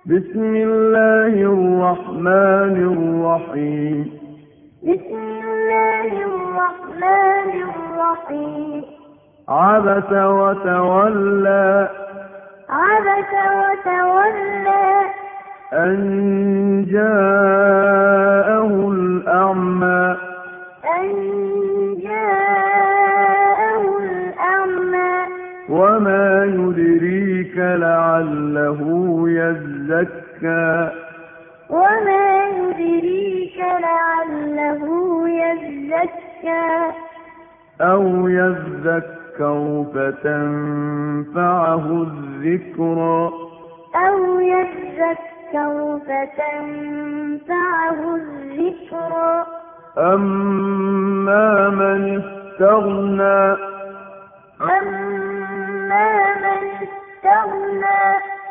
بسم الله الرحمن الرحيم. بسم الله الرحمن الرحيم. عبس وتولى. عبس وتولى. أن جاءه الأعمى. أن جاءه الأعمى. وما يدريك لعله يزكى. وما يدريك لعله يزكى. أو يذكر فتنفعه الذكرى. أو يذكر فتنفعه الذكرى. أما من استغنى. أما من استغنى.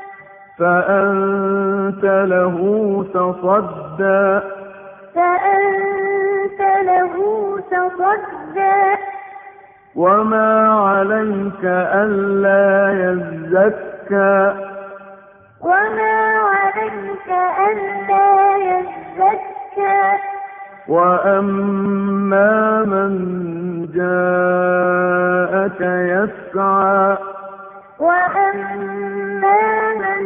فأنت له تصدى. فأنت له تصدى. وما عليك ألا يزكى. وما عليك ألا يزكى. وأما من جاءك يسعى. وأما من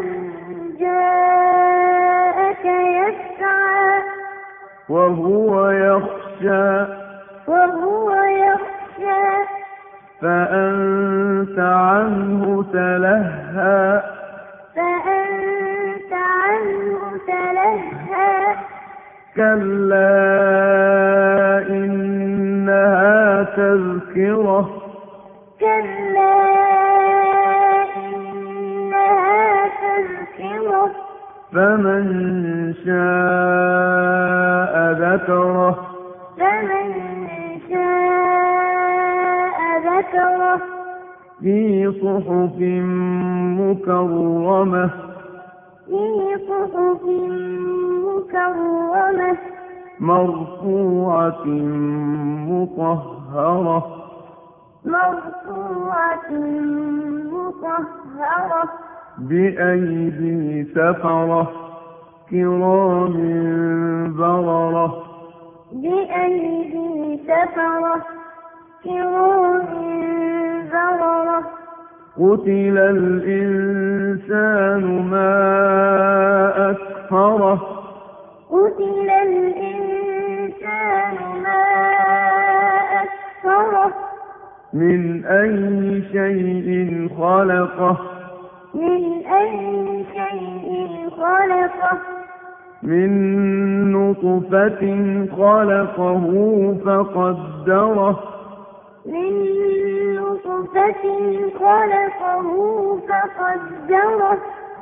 جاءك يسعى. وهو يخشى. وهو يخشى. فأنت عنه تلهى. فأنت عنه تلهى. كلا إنها تذكرة. كلا إنها تذكرة. فمن شاء ذكره. فمن شاء ذكره. في صحف مكرمة. في صحف مكرمة. مرفوعة مطهرة. مرفوعة مطهرة. بأيدي سفرة كرام بررة. بأيدي سفرة كرام بررة. قتل الإنسان ما أكفره. قتل الإنسان ما أكفره. من أي شيء خلقه. من أي شيء خلقه. من نطفة خلقه فقدره. من نطفة خلقه فقدره.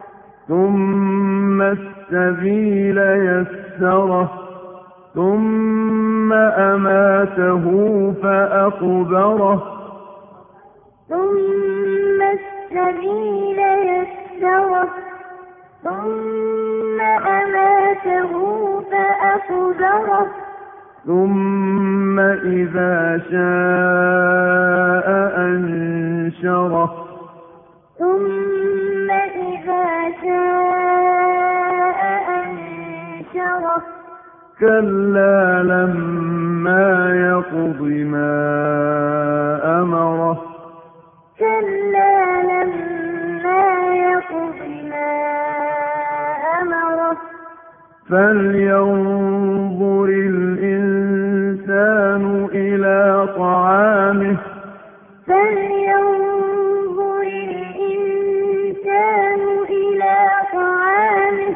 ثم السبيل يسره. ثم أماته فأقبره. ثم السبيل يسره. ثم أماته فأقبره. ثم إذا شاء أنشره. ثم إذا شاء أنشره. كلا لما يقض ما أمره. كلا لما يقض ما أمره. فلينظر الإنسان إلى طعامه. فلينظر الإنسان إلى طعامه.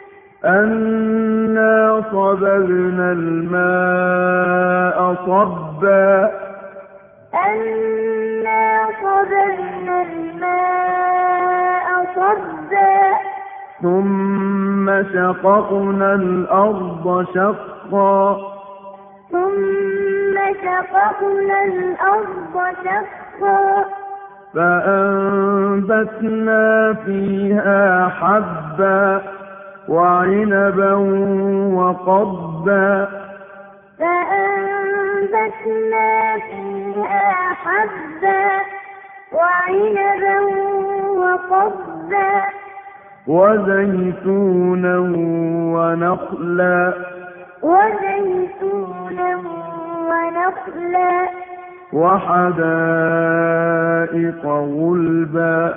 أنا صببنا الماء صبا. أنا صببنا الماء صبا. ثم شققنا الأرض شقا. ثم شققنا الأرض شقا. فأنبتنا فيها حبا وعنبا وقضبا. فأنبتنا فيها حبا وعنبا وقضبا. وزيتونا ونخلا وحدائق غلبا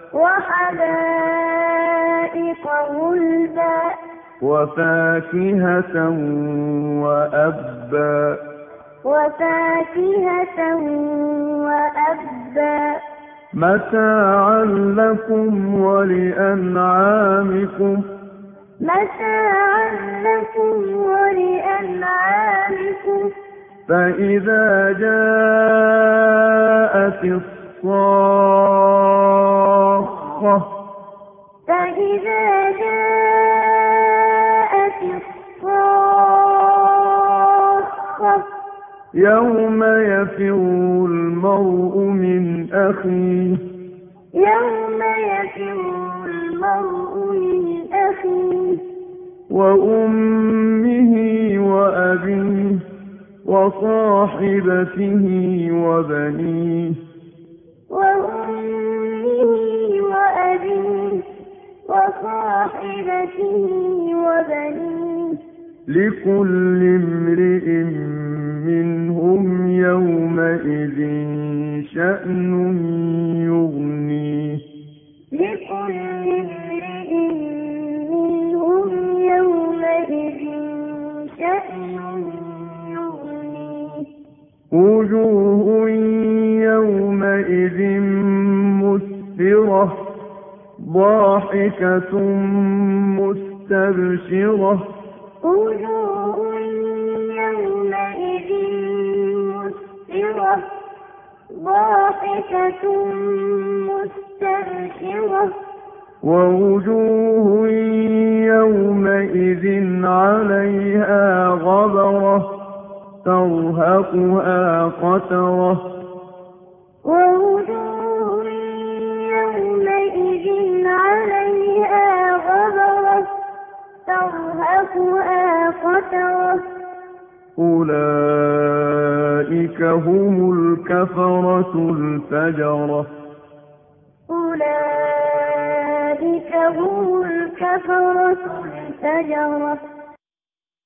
وفاكهة وأبا متاعا لكم ولأنعامكم فإذا جاءت الصاخة يوم يفر المرء من أخيه وأمه وأبيه وصاحبته وبنيه لكل امرئ منهم يومئذ شأن يغنيه وجوه يومئذ مسفرة ضاحكة مستبشرة ووجوه يومئذ عليها غبرة ترهقها قترة أولئك هم الكفرة الفجرة